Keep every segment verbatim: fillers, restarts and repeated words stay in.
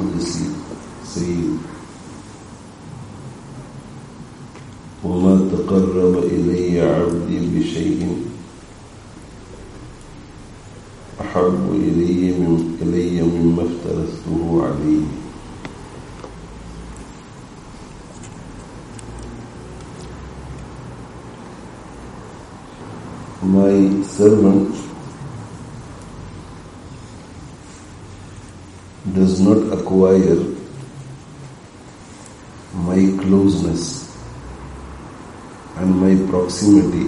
القدسي سيد وما تقرب إلي عبدي بشيء أحب إلي من إلي مما افترضته عليه. My servant does not acquire my closeness and my proximity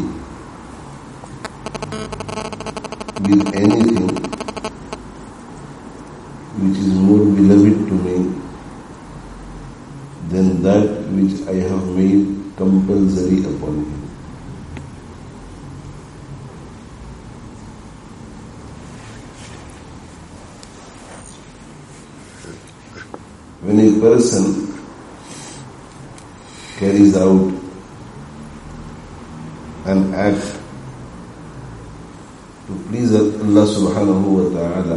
with anything which is more beloved to me than that which I have made compulsory upon him. When a person carries out an act to please Allah subhanahu wa ta'ala,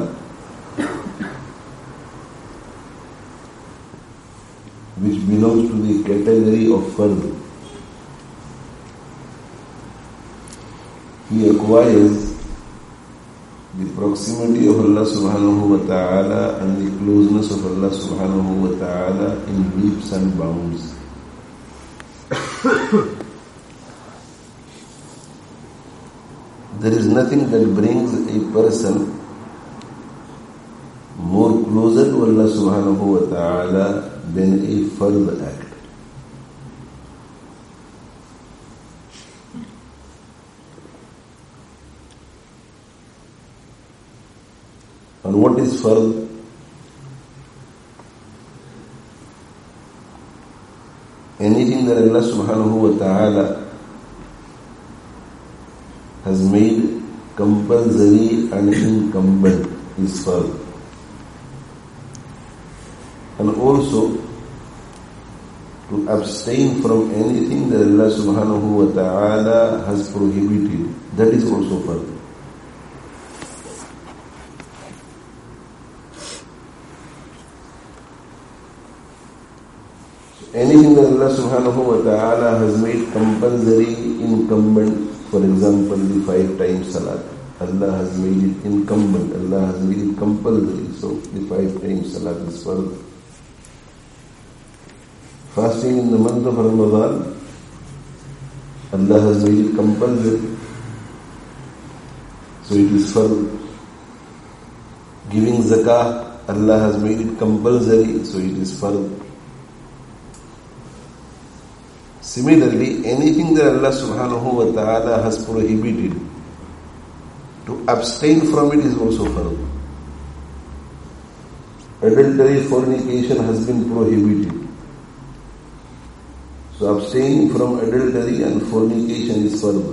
which belongs to the category of fard, he acquires the proximity of Allah subhanahu wa ta'ala and the closeness of Allah subhanahu wa ta'ala in leaps and bounds. There is nothing that brings a person more closer to Allah subhanahu wa ta'ala than a fard act. And what is fard? Anything that Allah subhanahu wa ta'ala has made compulsory and incumbent is fard. And also to abstain from anything that Allah subhanahu wa ta'ala has prohibited, that is also fard. Anything that Allah subhanahu wa ta'ala has made compulsory, incumbent, for example, the five times salat, Allah has made it incumbent, Allah has made it compulsory, so the five times salat is fard. Fasting in the month of Ramadan, Allah has made it compulsory, so it is fard. Giving zakah, Allah has made it compulsory, so it is fard. Similarly, anything that Allah subhanahu wa ta'ala has prohibited, to abstain from it is also fard. Adultery, fornication has been prohibited. So abstaining from adultery and fornication is fard.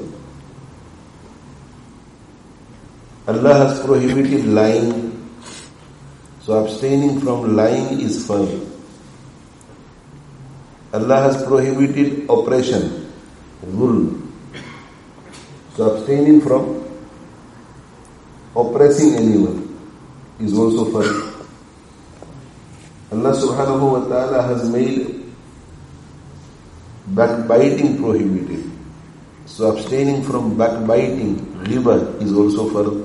Allah has prohibited lying, so abstaining from lying is fard. Allah has prohibited oppression, zulm. So abstaining from oppressing anyone is also fard. Allah subhanahu wa ta'ala has made backbiting prohibited. So abstaining from backbiting, riba, is also fard.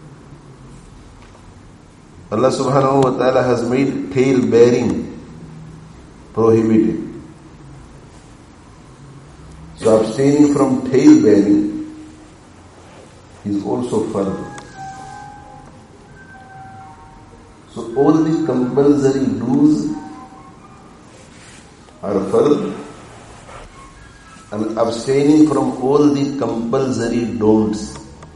Allah subhanahu wa ta'ala has made tail bearing prohibited. So abstaining from tail bearing is also fard. So all the compulsory do's are fard, and abstaining from all the compulsory don'ts,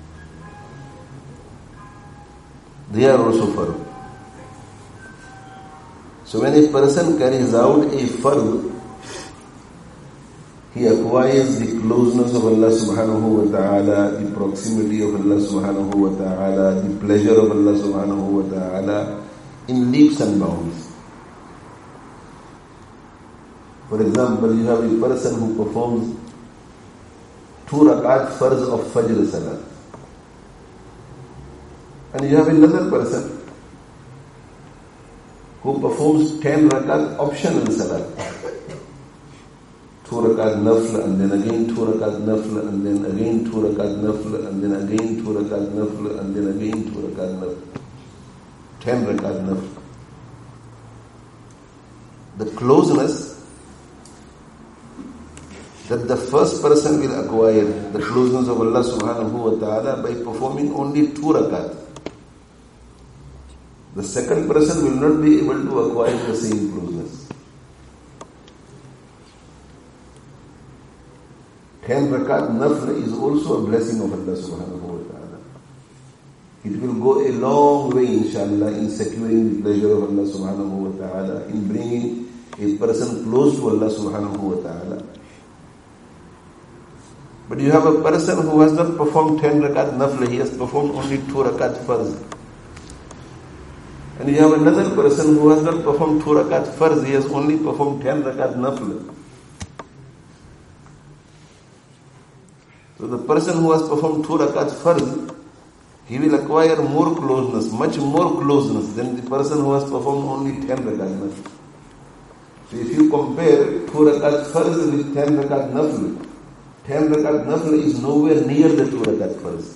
they are also fard. So when a person carries out a fard, he acquires the closeness of Allah subhanahu wa ta'ala, the proximity of Allah subhanahu wa ta'ala, the pleasure of Allah subhanahu wa ta'ala in leaps and bounds. For example, you have a person who performs two rakat farz of Fajr Salat. And you have another person who performs ten rakat optional salat. Two rakat nafl and then again two rakat nafl and then again two rakat nafl and then again two rakat nafl and then again two rakat nafl. Ten rakat nafl. The closeness that the first person will acquire, the closeness of Allah subhanahu wa ta'ala by performing only two rakat. The second person will not be able to acquire the same closeness. Ten rakat nafl is also a blessing of Allah subhanahu wa ta'ala. It will go a long way, inshallah, in securing the pleasure of Allah subhanahu wa ta'ala, in bringing a person close to Allah subhanahu wa ta'ala. But you have a person who has not performed ten rakat nafl, he has performed only two rakat farz. And you have another person who has not performed two rakat farz, he has only performed ten rakat nafl. So the person who has performed two rakat farz, he will acquire more closeness, much more closeness than the person who has performed only ten rakat nafl. So if you compare two rakat farz with ten rakat nafl, ten rakat nafl is nowhere near the two rakat farz.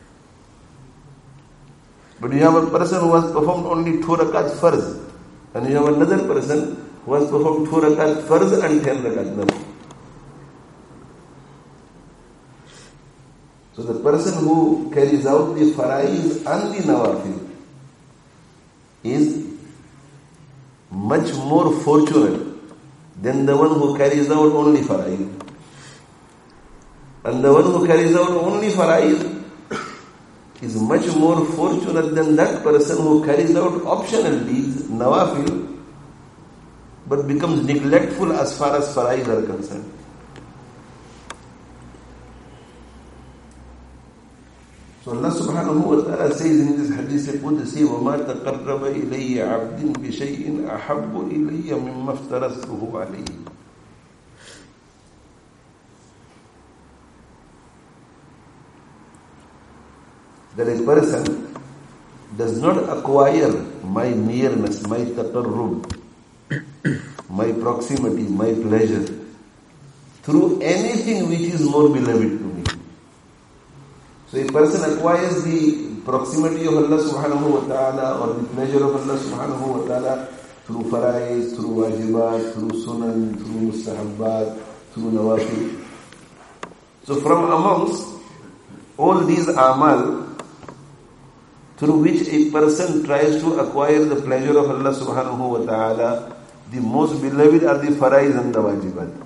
But you have a person who has performed only two rakat farz, and you have another person who has performed two rakat farz and ten rakat nafl. So the person who carries out the faraiz and the nawafil is much more fortunate than the one who carries out only faraiz. And the one who carries out only faraiz is much more fortunate than that person who carries out optional deeds, nawafil, but becomes neglectful as far as faraiz are concerned. So Allah subhanahu wa ta'ala says in this hadith Qudsi, وَمَا تَقَرَّبَ إِلَيَّ عَبْدٍ بِشَيْءٍ أَحَبُّ إِلَيَّ مِمَّا افْتَرَضْتُهُ عَلَيْهِ. That a person does not acquire my nearness, my taqarrub, my proximity, my pleasure through anything which is more beloved to me. So a person acquires the proximity of Allah subhanahu wa ta'ala or the pleasure of Allah subhanahu wa ta'ala through faraiz, through wajibat, through sunan, through mustahabbat, through nawafil. So from amongst all these amal through which a person tries to acquire the pleasure of Allah subhanahu wa ta'ala, the most beloved are the faraiz and the wajibat.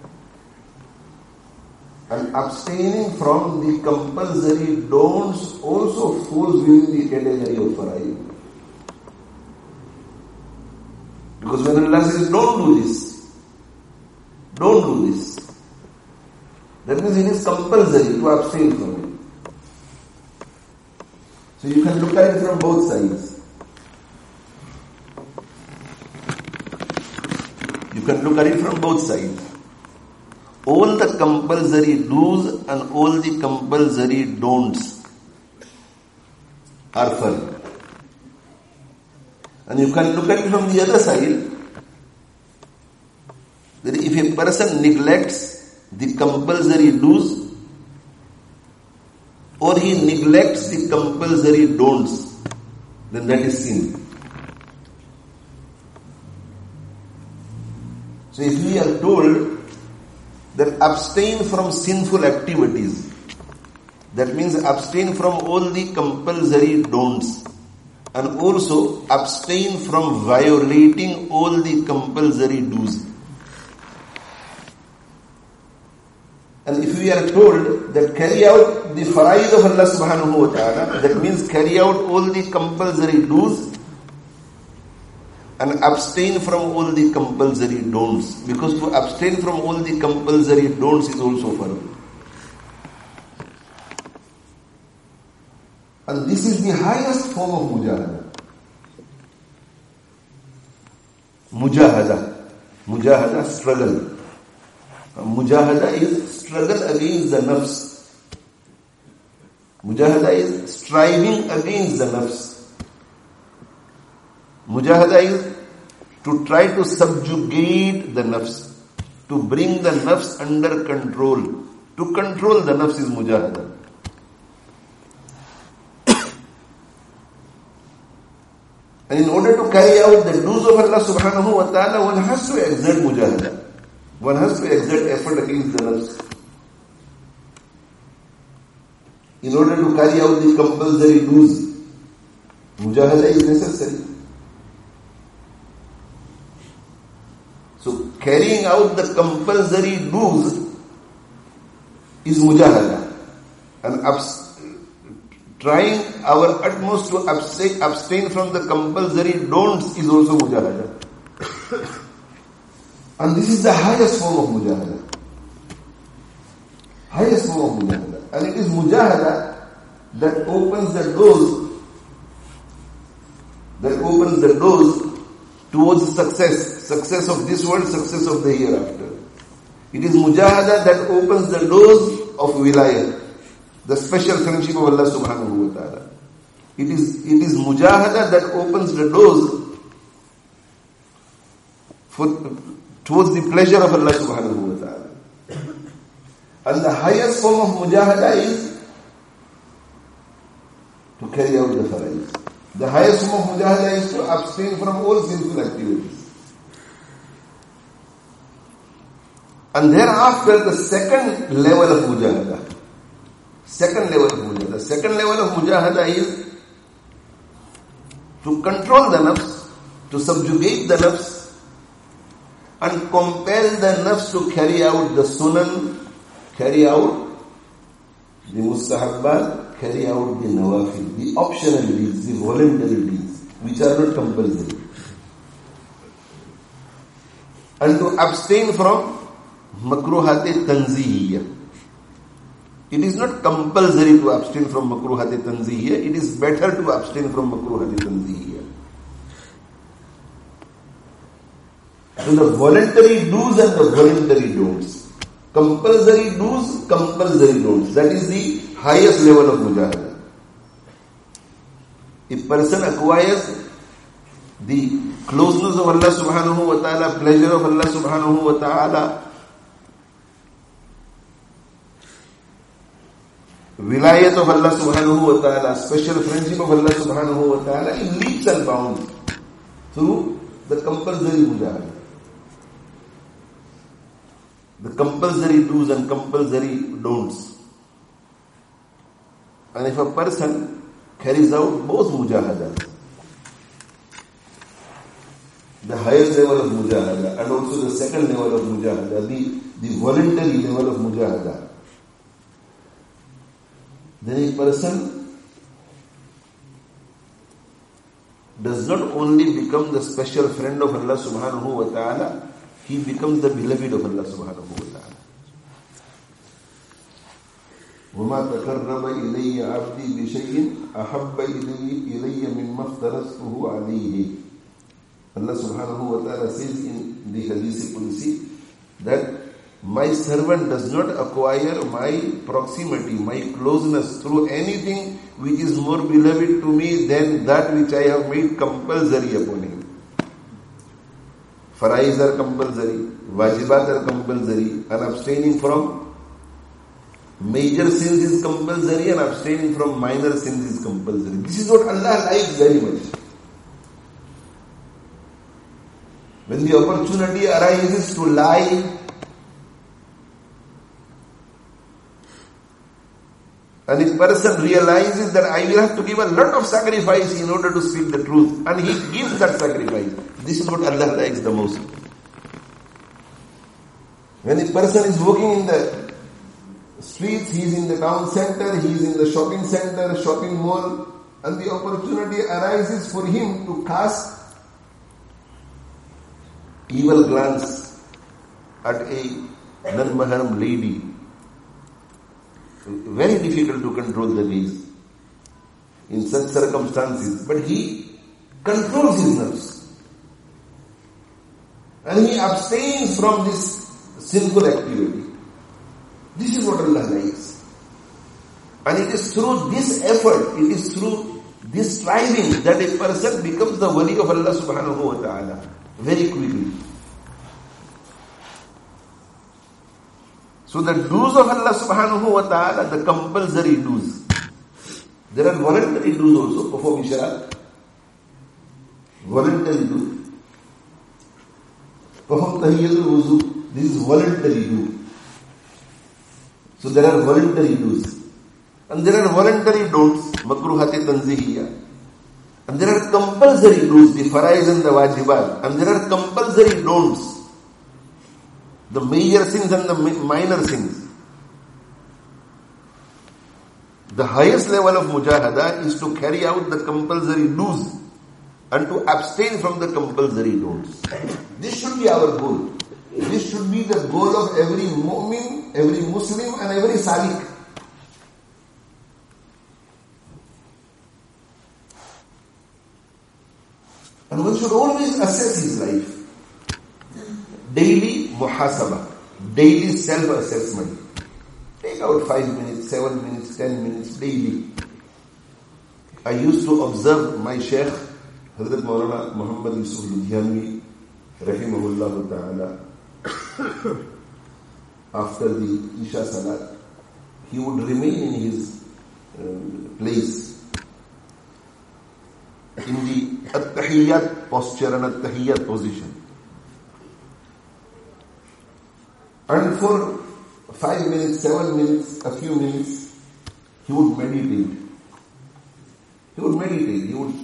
And abstaining from the compulsory don'ts also falls within the category of faraiz. Because when Allah says, don't do this, don't do this, that means it is compulsory to abstain from it. So you can look at it from both sides. You can look at it from both sides. All the compulsory do's and all the compulsory don'ts are fun. And you can look at it from the other side, that if a person neglects the compulsory do's or he neglects the compulsory don'ts, then that is sin. So if we are told that abstain from sinful activities, that means abstain from all the compulsory don'ts and also abstain from violating all the compulsory do's. And if we are told that carry out the faraiz of Allah subhanahu wa ta'ala, that means carry out all the compulsory do's and abstain from all the compulsory don'ts. Because to abstain from all the compulsory don'ts is also farad. And this is the highest form of mujahada. Mujahada. Mujahada, struggle. Mujahada is struggle against the nafs. Mujahada is striving against the nafs. Mujahada is to try to subjugate the nafs, to bring the nafs under control. To control the nafs is mujahada. And in order to carry out the dues of Allah subhanahu wa ta'ala, one has to exert mujahada. One has to exert effort against the nafs. In order to carry out the compulsory dues, mujahada is necessary. So carrying out the compulsory dues is mujahada. And abs- trying our utmost to abstain, abstain from the compulsory don'ts is also mujahada. And this is the highest form of mujahada. Highest form of mujahada. And it is mujahada that opens the doors, that opens the doors towards success. Success of this world, success of the hereafter. It is mujahada that opens the doors of wilayah, the special friendship of Allah subhanahu wa ta'ala. It is, it is mujahada that opens the doors for, towards the pleasure of Allah subhanahu wa ta'ala. And the highest form of mujahada is to carry out the fara'id. The highest form of mujahada is to abstain from all sinful activities. And thereafter the second level of mujahada. Second level of mujahada. The second level of mujahada is to control the nafs, to subjugate the nafs, and compel the nafs to carry out the sunan, carry out the mustahabbat, carry out the nawafil, the optional deeds, the voluntary deeds, which are not compulsory. And to abstain from makruhat tanzihiyya. It is not compulsory to abstain from makruhat tanzihiyya. It is better to abstain from makruhat tanzihiyya. So the voluntary do's and the voluntary don'ts. Compulsory do's, compulsory don'ts. That is the highest level of mujahada. If person acquires the closeness of Allah subhanahu wa ta'ala, pleasure of Allah subhanahu wa ta'ala, vilayat of Allah subhanahu wa ta'ala, special friendship of Allah subhanahu wa ta'ala in leaps and bounds through the compulsory mujahada. The compulsory do's and compulsory don'ts. And if a person carries out both mujahadas, the highest level of mujahada and also the second level of mujahada, the, the voluntary level of mujahada, then a person does not only become the special friend of Allah subhanahu wa ta'ala, he becomes the beloved of Allah subhanahu wa ta'ala. وَمَا تَقَرَّبَ إِلَيَّ عَبْدِي بِشَيْءٍ أَحَبَّ إِلَيَّ مِمَّا افْتَرَضْتُهُ عَلَيْهِ. Allah subhanahu wa ta'ala says in the Hadith Qudsi that my servant does not acquire my proximity, my closeness through anything which is more beloved to me than that which I have made compulsory upon him. Faraiz are compulsory, wajibat are compulsory, and abstaining from major sins is compulsory and abstaining from minor sins is compulsory. This is what Allah likes very much. When the opportunity arises to lie, and if person realizes that I will have to give a lot of sacrifice in order to speak the truth, and he gives that sacrifice, this is what Allah likes the most. When a person is walking in the streets, he is in the town center, he is in the shopping center, shopping mall, and the opportunity arises for him to cast evil glance at a non-mahram lady. Very difficult to control the gaze in such circumstances, but he controls his nerves and he abstains from this sinful activity. This is what Allah likes, and it is through this effort, it is through this striving that a person becomes the wali of Allah subhanahu wa ta'ala. very quickly. So the dues of Allah subhanahu wa ta'ala, the compulsory dues. There are voluntary dues also, perform ishraq. Voluntary due. Perform tahiyyatul wuzu. This is voluntary due. So there are voluntary dues. And there are voluntary don'ts, makruhati tanzihiyya. And there are compulsory dues, the faraiz and the wajibat. And there are compulsory don'ts, the major sins and the minor sins. The highest level of mujahada is to carry out the compulsory dues and to abstain from the compulsory don'ts. This should be our goal. This should be the goal of every mu'min, every Muslim and every salik. And one should always assess his life. Daily muhasabah, daily self-assessment. Take out five minutes, seven minutes, ten minutes daily. I used to observe my Shaykh, Hazrat Maulana Muhammad Yusuf Ludhianvi, rahimahullah ta'ala. After the Isha Salat, he would remain in his uh, place, in the at-tahiyyat posture and at-tahiyyat position. And for five minutes, seven minutes, a few minutes, he would meditate. He would meditate. He would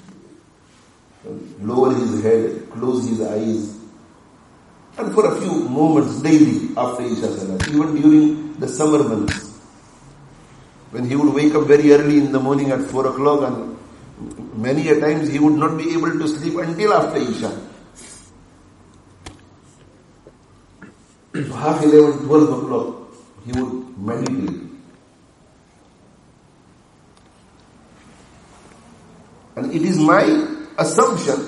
lower his head, close his eyes. And for a few moments daily after Isha Salat, even during the summer months, when he would wake up very early in the morning at four o'clock, and many a times he would not be able to sleep until after Isha. So half eleven, twelve o'clock, he would meditate. And it is my assumption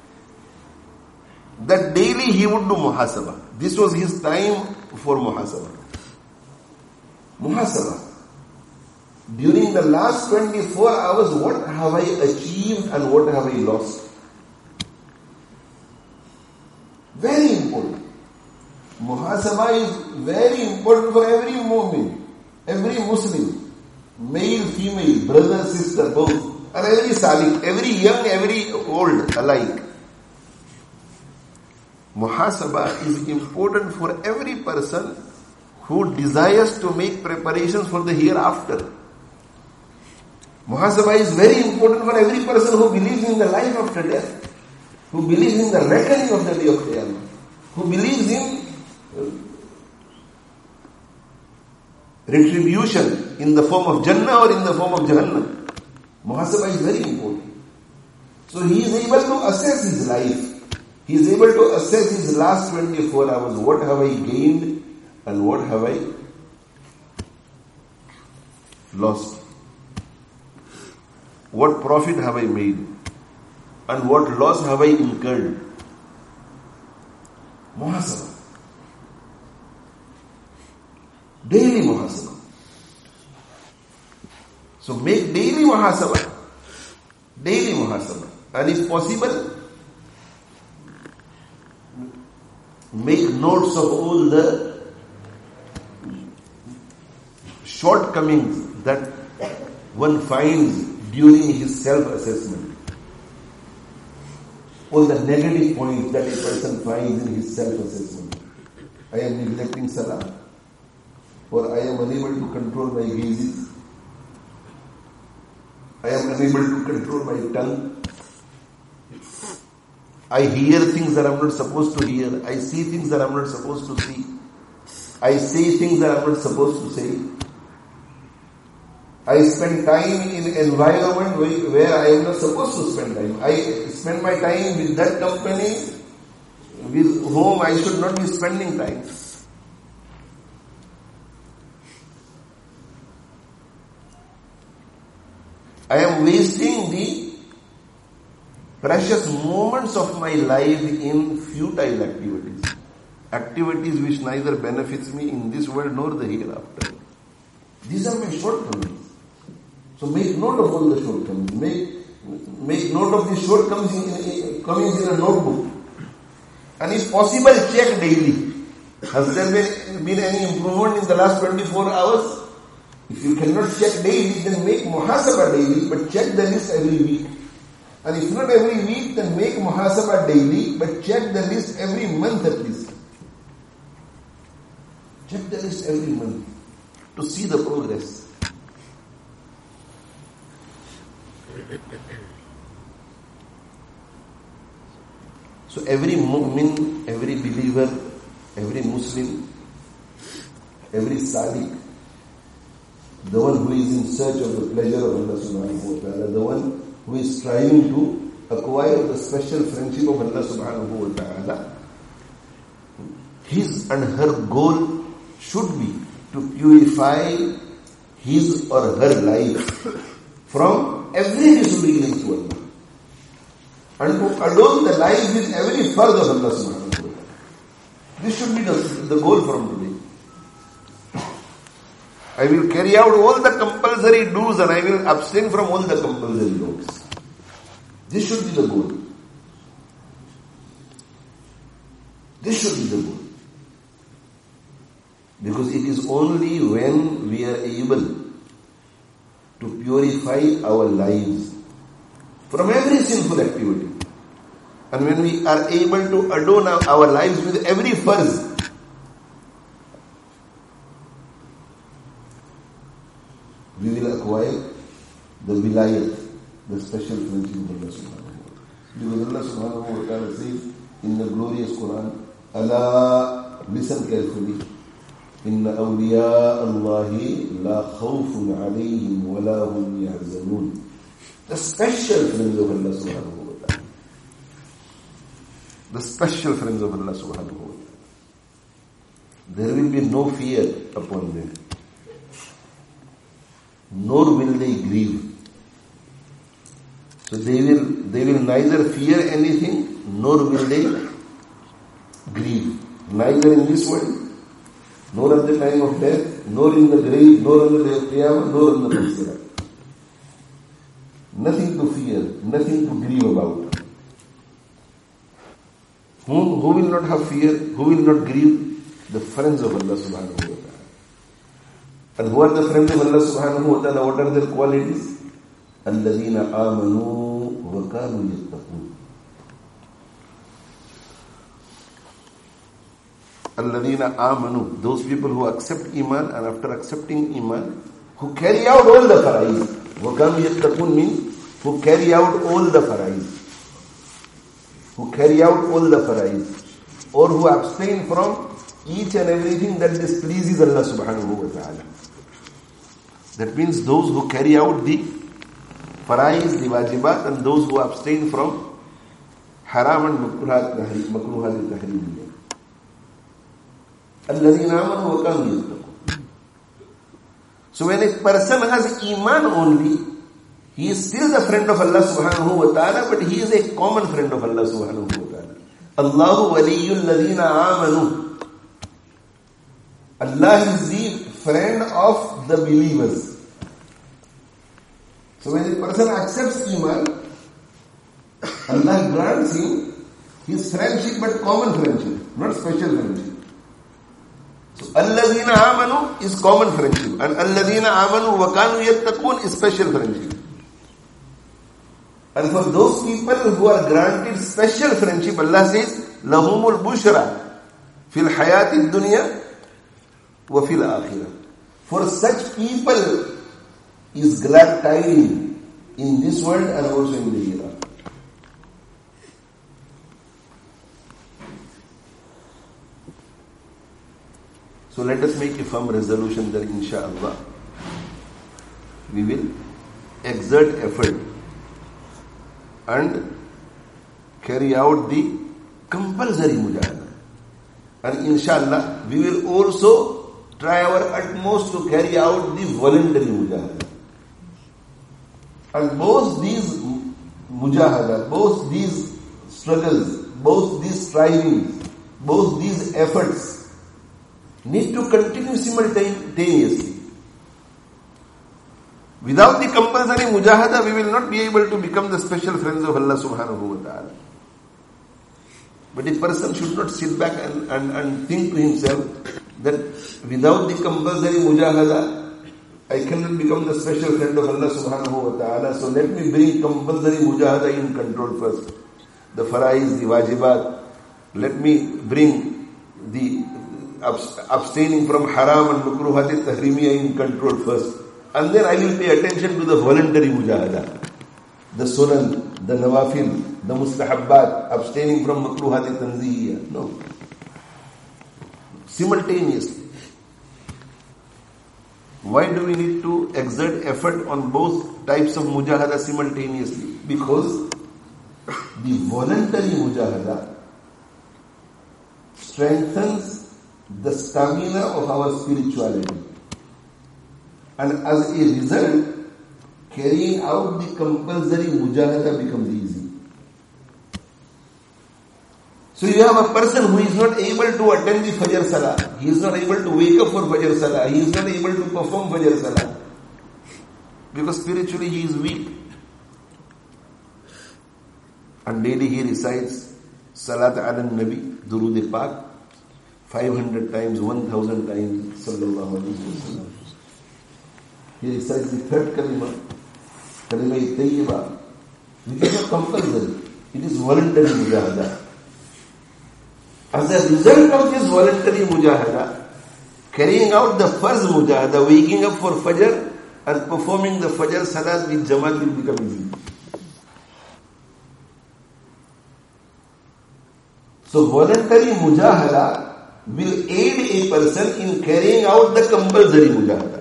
that daily he would do muhasabah. This was his time for muhasabah. Muhasabah. During the last twenty-four hours, what have I achieved and what have I lost? Very important. Muhasabah is very important for every mu'min, every Muslim, male, female, brother, sister, both, and every salik, every young, every old, alike. Muhasabah is important for every person who desires to make preparations for the hereafter. Muhasabah is very important for every person who believes in the life after death, who believes in the reckoning of the day of Qiyamah, who believes in retribution in the form of Jannah or in the form of Jahannam. Muhasabah is very important. So he is able to assess his life. He is able to assess his last twenty-four hours. What have I gained and what have I lost? What profit have I made and what loss have I incurred? Muhasabah. Daily muhasabah. So make daily muhasabah. Daily muhasabah. And if possible, make notes of all the shortcomings that one finds during his self-assessment. All the negative points that a person finds in his self-assessment. I am neglecting salah, or I am unable to control my gazes. I am unable to control my tongue. I hear things that I am not supposed to hear. I see things that I am not supposed to see. I say things that I am not supposed to say. I spend time in an environment where I am not supposed to spend time. I spend my time with that company with whom I should not be spending time. I am wasting the precious moments of my life in futile activities. Activities which neither benefits me in this world nor the hereafter. These are my shortcomings. So make note of all the shortcomings. Make, make note of the shortcomings in, in, comings in a notebook. And if possible, check daily. Has there been, been any improvement in the last twenty-four hours? If you cannot check daily, then make muhasabah daily, but check the list every week. And if not every week, then make muhasabah daily, but check the list every month at least. Check the list every month to see the progress. So every mu'min, every believer, every Muslim, every sadiq, the one who is in search of the pleasure of Allah subhanahu wa ta'ala, the one who is striving to acquire the special friendship of Allah subhanahu wa ta'ala, his and her goal should be to purify his or her life from every disobedience to Allah and to adorn the life with every farz of Allah subhanahu wa ta'ala. This should be the, the goal from today. I will carry out all the compulsory do's and I will abstain from all the compulsory don'ts. This should be the goal. This should be the goal. Because it is only when we are able to purify our lives from every sinful activity, and when we are able to adorn our lives with every farz, we will acquire the wilayat, the special friendship of Allah subhanahu wa ta'ala. Because Allah subhanahu wa ta'ala says in the glorious Quran, Allah, listen carefully, Inna awliya Allahi la khawfun alayhim wa la hum yahzanun. The special friends of Allah subhanahu wa ta'ala. The special friends of Allah subhanahu wa ta'ala. There will be no fear upon them. Nor will they grieve. So they will they will neither fear anything, nor will they grieve. Neither in this world, nor at the time of death, nor in the grave, nor on the day of Qiyamah, nor on the Qiyamah. Nothing to fear, nothing to grieve about. Whom, who will not have fear, who will not grieve? The friends of Allah subhanahu wa ta'ala. And who are the friends of Allah subhanahu wa ta'ala? What are their qualities? الَّذِينَ آمَنُوا وَكَانُوا يَتَّقُونَ. الَّذِينَ آمَنُوا. Those people who accept Iman, and after accepting Iman, who carry out all the faraiz. وَكَانُوا يَتَّقُونَ means who carry out all the faraiz. Who carry out all the faraiz. Or who abstain from each and everything that displeases Allah subhanahu wa ta'ala. That means those who carry out the faraiz, the wajibat, and those who abstain from haram and makruhat al-tahrim. الَّذِينَ آمَنُوا وَكَانُوا يَتَّقُونَ. So when a person has iman only, he is still the friend of Allah subhanahu wa ta'ala, but he is a common friend of Allah subhanahu wa ta'ala. Allahu waliyyul ladhina amanu. Allah is the friend of the believers. So when a person accepts Iman, Allah grants him his friendship, but common friendship, not special friendship. So Alladhina amanu is common friendship, and Alladhina amanu wa kanu yattaqun is special friendship. And for those people who are granted special friendship, Allah says, lahumul bushra fil hayati dunya wa fil akhirah. For such people is glad tidings in this world and also in the hereafter. So let us make a firm resolution that inshaAllah we will exert effort and carry out the compulsory mujahada. And inshaAllah we will also try our utmost to carry out the voluntary mujahada. And both these mujahada, both these struggles, both these strivings, both these efforts need to continue simultaneously. Without the compulsory mujahada, we will not be able to become the special friends of Allah subhanahu wa ta'ala. But a person should not sit back and, and, and think to himself that without the compulsory mujahada, I cannot become the special friend of Allah subhanahu wa ta'ala. So let me bring compulsory mujahada in control first. The faraiz, the wajibat. Let me bring the abstaining from haram and makruhat al-tahrimiyya in control first. And then I will pay attention to the voluntary mujahada. The sunan, the nawafil, the mustahabbat, abstaining from makruhat al-tanzihiyya. No. Simultaneously. Why do we need to exert effort on both types of mujahada simultaneously? Because the voluntary mujahada strengthens the stamina of our spirituality. And as a result, carrying out the compulsory mujahada becomes easy. So you have a person who is not able to attend the Fajr Salah. He is not able to wake up for Fajr Salah. He is not able to perform Fajr Salah. Because spiritually he is weak. And daily he recites Salat ala Nabi, Durood Pak, five hundred times, one thousand times, Sallallahu Alaihi Wasallam. He recites the third kalima, kalima tayyibah, which is not compulsory. It is voluntary mujahada. As a result of this voluntary mujahada, carrying out the first mujahada, waking up for Fajr and performing the Fajr Salat with Jamaat will become easy. So voluntary mujahada will aid a person in carrying out the compulsory mujahada.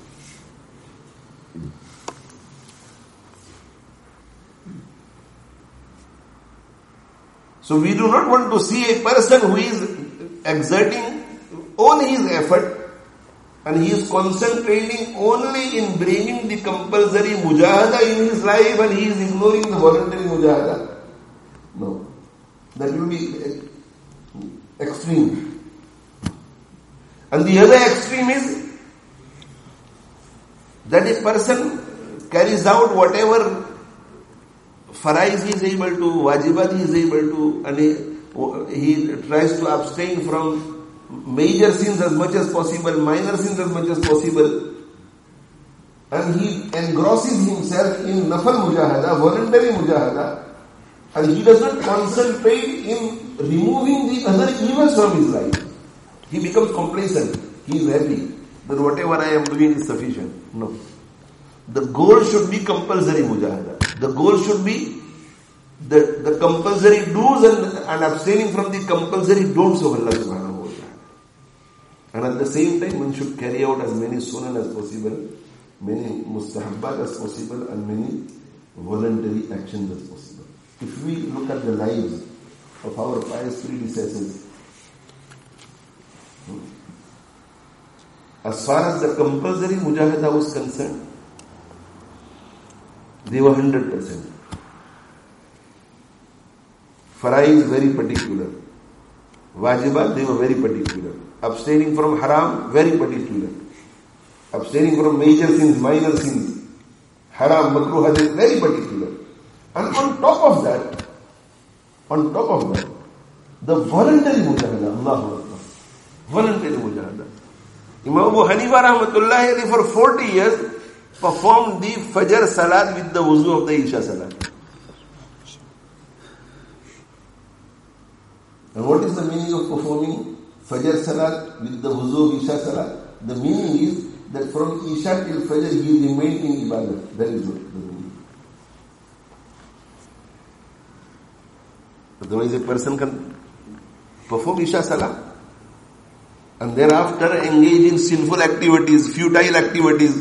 So we do not want to see a person who is exerting all his effort and he is concentrating only in bringing the compulsory mujahada in his life and he is ignoring the voluntary mujahada. No. That will be extreme. And the other extreme is that a person carries out whatever faraiz he is able to, wajibat he is able to, and he, he tries to abstain from major sins as much as possible, minor sins as much as possible, and he engrosses himself in nafal mujahada, voluntary mujahada, and he does not concentrate in removing the other evils from his life. He becomes complacent. He is happy that whatever I am doing is sufficient. No. The goal should be compulsory mujahada. The goal should be the, the compulsory do's and, and abstaining from the compulsory don'ts of Allah subhanahu wa ta'ala. And at the same time, one should carry out as many sunan as possible, many mustahabbat as possible, and many voluntary actions as possible. If we look at the lives of our pious predecessors, as far as the compulsory mujahada was concerned, they were one hundred percent. Faraiz very particular. Wajibat, they were very particular. Abstaining from haram, very particular. Abstaining from major sins, minor sins, haram, makruh, hadith, very particular. And on top of that, on top of that, the voluntary mujahada, Allahu Akbar, voluntary mujahada. Imam Abu Hanifa rahmatullahi alayhi for forty years performed the Fajr Salat with the wuzu of the Isha Salat. And what is the meaning of performing Fajr Salat with the wuzu of Isha Salat? The meaning is that from Isha till Fajr he remained in Ibadah. That is what the meaning. Otherwise a person can perform Isha Salat and thereafter engage in sinful activities, futile activities,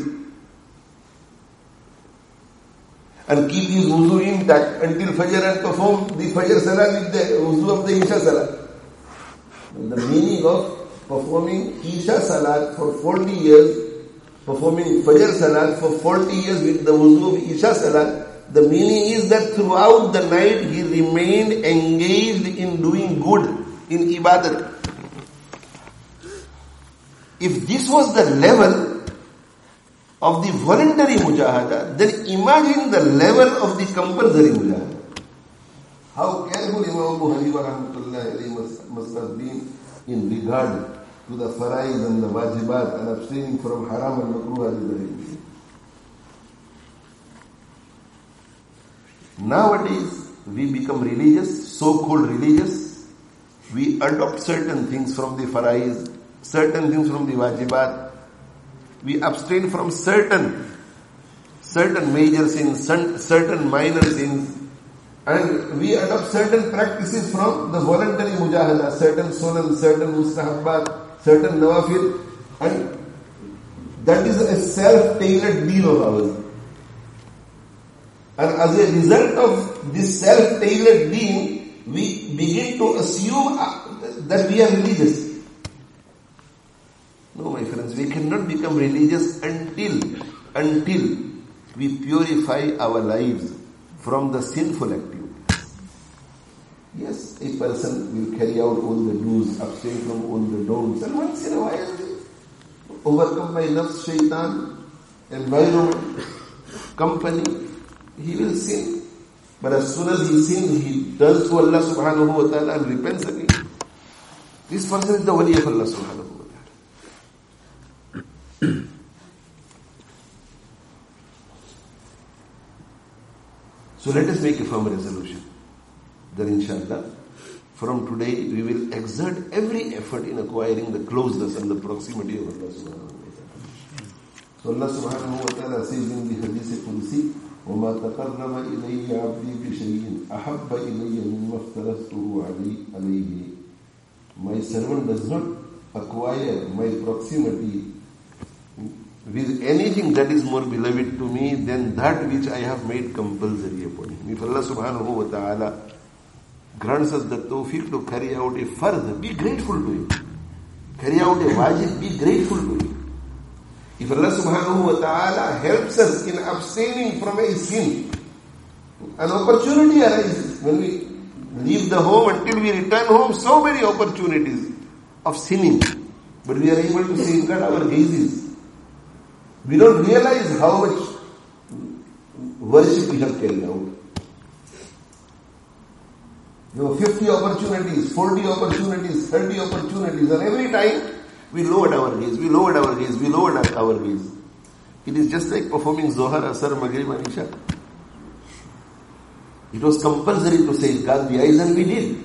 and keep his wuzu intact until Fajr and perform the Fajr Salah with the wuzu of the Isha Salah. The meaning of performing Isha Salat for forty years, performing Fajr Salat for forty years with the wuzu of Isha Salat, the meaning is that throughout the night he remained engaged in doing good, in ibadat. If this was the level of the voluntary mujahada, then imagine the level of the compulsory mujahada. How careful Imam Abu Hanifa rahmatullahi alayhi must, must have been in regard to the faraiz and the wajibat and abstaining from haram and makruh. Nowadays, we become religious, so-called religious. We adopt certain things from the faraiz, certain things from the wajibat. We abstain from certain, certain major sins, certain minor sins. And we adopt certain practices from the voluntary mujahada, certain sunan, certain mustahabbat, certain nawafil. And that is a self-tailored deen of ours. And as a result of this self-tailored deen, we begin to assume that we are religious. No, my friends, we cannot become religious until, until we purify our lives from the sinful activities. Yes, a person will carry out all the do's, abstain from all the don'ts, and once in a while, overcome by nafs, shaitan, environment, company, he will sin. But as soon as he sins, he turns to Allah subhanahu wa ta'ala and repents again. This person is the wali of Allah subhanahu wa ta'ala. So let us make a firm resolution that inshallah, from today we will exert every effort in acquiring the closeness and the proximity of Allah subhanahu wa ta'ala. So Allah subhanahu wa ta'ala says in the Hadith Qudsi, وَمَا تَقَرَّبَ إِلَيَّ عَبْدِي بِشَيْءٍ أَحَبَّ إِلَيَّ مِمَّا افْتَرَضْتُهُ عَلَيْهِ. My servant does not acquire my proximity with anything that is more beloved to me than that which I have made compulsory upon him. If Allah subhanahu wa ta'ala grants us the tawfiq to carry out a fard, be grateful to him. Carry out a wajib, be grateful to him. If Allah subhanahu wa ta'ala helps us in abstaining from a sin, an opportunity arises. When we leave the home until we return home, so many opportunities of sinning. But we are able to safeguard our gazes. We don't realize how much worship we have carried out. You have fifty opportunities, forty opportunities, thirty opportunities, and every time we lowered our gaze, we lowered our gaze, we lowered our gaze. It is just like performing Zohar, Asar, Maghrib and Isha. It was compulsory to say God the eyes, and we did.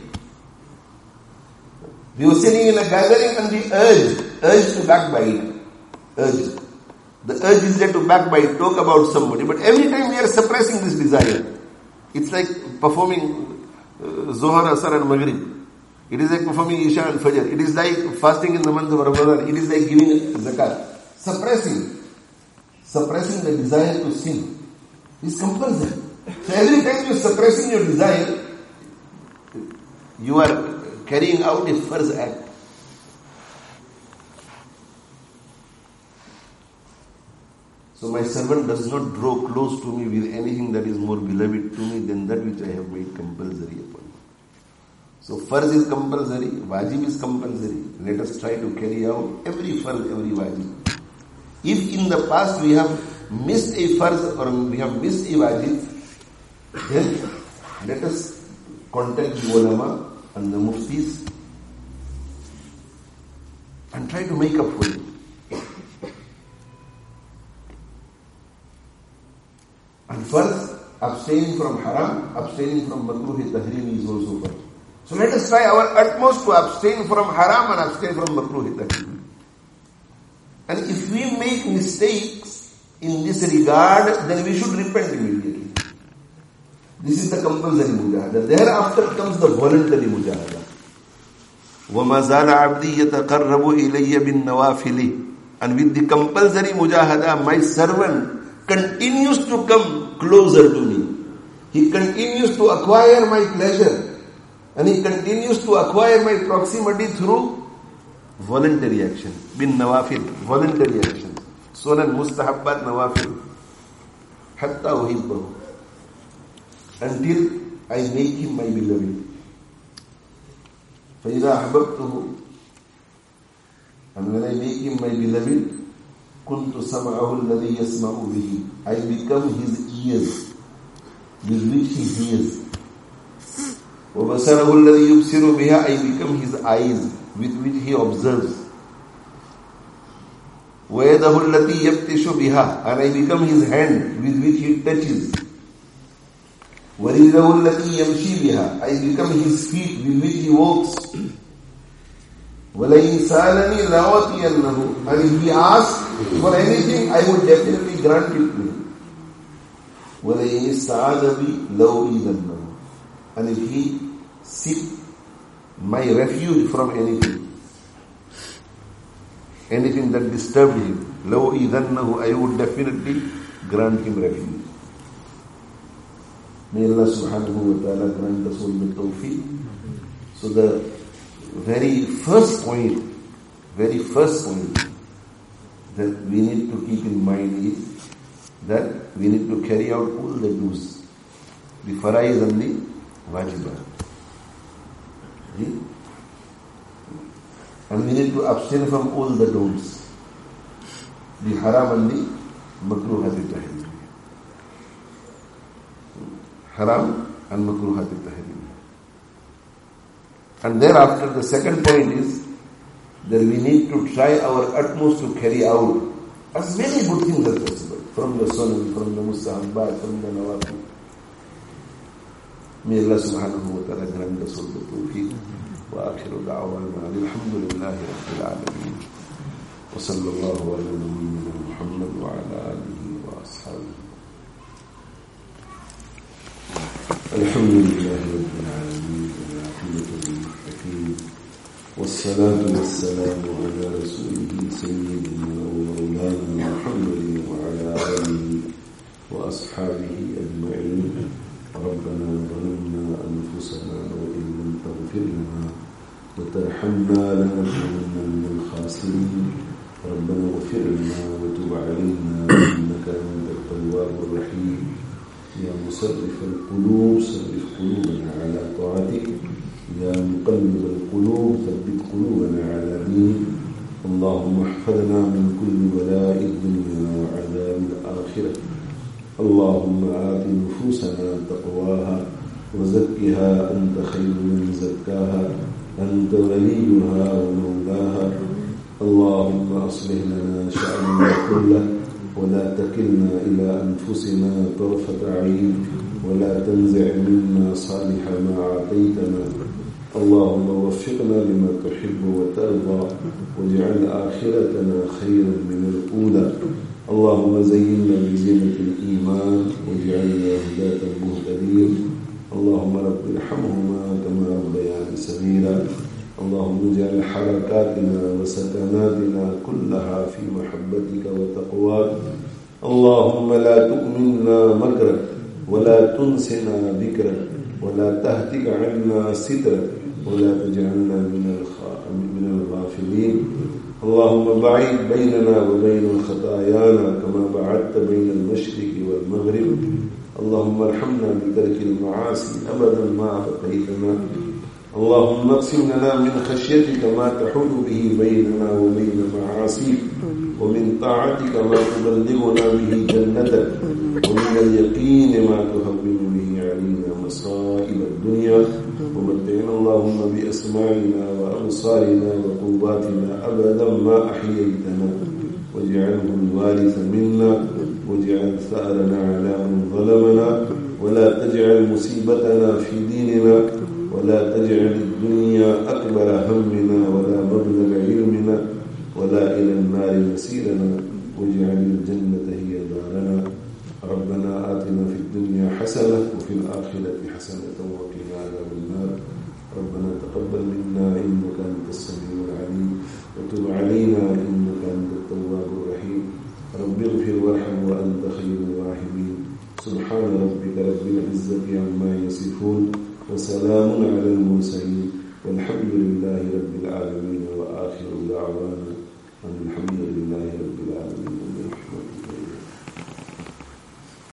We were sitting in a gathering and the urge, urge to backbite, urge. The urge is there to backbite, talk about somebody, but every time we are suppressing this desire. It's like performing uh, Zohar, Asar and Maghrib. It is like performing Isha and Fajr. It is like fasting in the month of Ramadan. It is like giving zakat. Suppressing. Suppressing the desire to sin is compulsory. So every time you are suppressing your desire, you are carrying out a farz act. So my servant does not draw close to me with anything that is more beloved to me than that which I have made compulsory upon me. So farz is compulsory, wajib is compulsory. Let us try to carry out every farz, every wajib. If in the past we have missed a farz or we have missed a wajib, then let us contact the ulama and the muftis and try to make up for it. And first, abstaining from haram, abstaining from makruh tahrim is also first. So let us try our utmost to abstain from haram and abstain from makruh tahrim. And if we make mistakes in this regard, then we should repent immediately. This is the compulsory mujahada. Thereafter comes the voluntary mujahada. وَمَا زَالَ عَبْدِي يَتَقَرَّبُ إِلَيَّ بِالنَّوَافِلِ. And with the compulsory mujahada, my servant continues to come closer to me. He continues to acquire my pleasure. And he continues to acquire my proximity through voluntary action. Bin nawafil, voluntary action. Sunan mustahabbat nawafil. Hatta uhibbahu. Until I make him my beloved. فَإِذَا أَحْبَبْتُهُ. And when I make him my beloved, كُنْتُ سَمْعَهُ الَّذِي يَسْمَعُ بِهِ. I become his ears with which he hears. وَبَصَرَهُ الَّذِي يُبْصِرُ بِهَا, I become his eyes with which he observes. وَيَدَهُ الَّتِي يَبْتِشُ بِهَا, and I become his hand with which he touches. وَرِجْلَهُ الَّتِي يَمْشِي بِهَا, I become his feet with which he walks. وَلَئِنْ سَأَلَنِي لَأُعْطِيَنَّهُ, and if he asks for anything, I would definitely grant it to him. وَلَئِنِ اسْتَعَاذَ بِي لَأُعِيذَنَّهُ, and if he seek my refuge from anything, anything that disturbed him, لَأُعِيذَنَّهُ, I would definitely grant him refuge. May Allah subhanahu wa ta'ala grant us all the tawfiq. So the very first point, very first point that we need to keep in mind is that we need to carry out all the do's, the faraiz and the wajibat. And we need to abstain from all the don'ts, the haram and the makruhat al-tahrim. Haram and makruhat al-tahrim. And thereafter the second point is that we need to try our utmost to carry out as many good things as possible, from the sunnah, from the mustahabbat, from the nawafil. May Allah subhanahu wa ta'ala grant us all the tawfiq. Wa akhiru da'wana alhamdulillahi rabbil alameen. Wa sallallahu ala nabiyyina Muhammad wa ala alihi wa ashabihi. Alhamdulillahi rabbil alameen. والصلاة والسلام على رسوله سيدنا ومولانا محمد وعلى آله وأصحابه أجمعين. ربنا ظلمنا أنفسنا وإن لم تغفر لنا وترحمنا لنكونن من الخاسرين. ربنا اغفر لنا وتب علينا إنك أنت التواب الرحيم. يا مصرف القلوب صرف قلوبنا على طاعتك. يا مقلب القلوب ثبت قلوبنا على دينك. اللهم احفظنا من كل بلاء الدنيا وعذاب الآخرة. اللهم آت نفوسنا تقواها وزكها أنت خير من زكاها أنت وليها ومولاها. اللهم أصلح لنا شأننا كله ولا تكلنا إلى أنفسنا طرفة عين ولا تنزع منا صالح ما أعطيتنا. اللهم وفقنا لما تحب وترضى واجعل آخرتنا خيرا من الأولى. اللهم زينا بزينة الإيمان واجعلنا هداة مهتدين. اللهم رب ارحمهما كما ربياني صغيرا. اللهم اجعل حركاتنا وسكناتنا كلها في محبتك وتقواك. اللهم لا تؤمنا مكرك ولا تنسنا ذكرك ولا تهتك عنا سترك ولا تجعلنا من الغافلين. اللهم بعيد بيننا وبين خطايانا كما بعدت بين المشرق والمغرب. اللهم ارحمنا بترك المعاصي أبدا ما بقيتنا. اللهم اقسم لنا من خشيتك ما تحول به بيننا وبين معاصيك ومن طاعتك ما تبلغنا به جنتك ومن اليقين ما تهون به علينا مصائب الدنيا. ومتعنا اللهم بأسماعنا وأبصارنا وقواتنا أبدا ما أحييتنا واجعله الوارث منا واجعل ثأرنا على من ظلمنا ولا تجعل مصيبتنا في ديننا ولا تجعل الدنيا أكبر همنا ولا مبلغ علمنا ولا إلى النار مسيرنا واجعل الجنة هي دارنا. ربنا آتنا في الدنيا حسنة وفي الآخرة حسنة وقنا عذاب النار. ربنا تقبل منا إنك أنت السميع العليم وتب علينا إنك أنت التواب الرحيم. رب اغفر وارحم وأنت خير الراحمين. سبحان ربك رب العزة عما يصفون وسلام على المرسلين والحمد لله رب العالمين. وآخر دعوانا أن الحمد لله رب العالمين.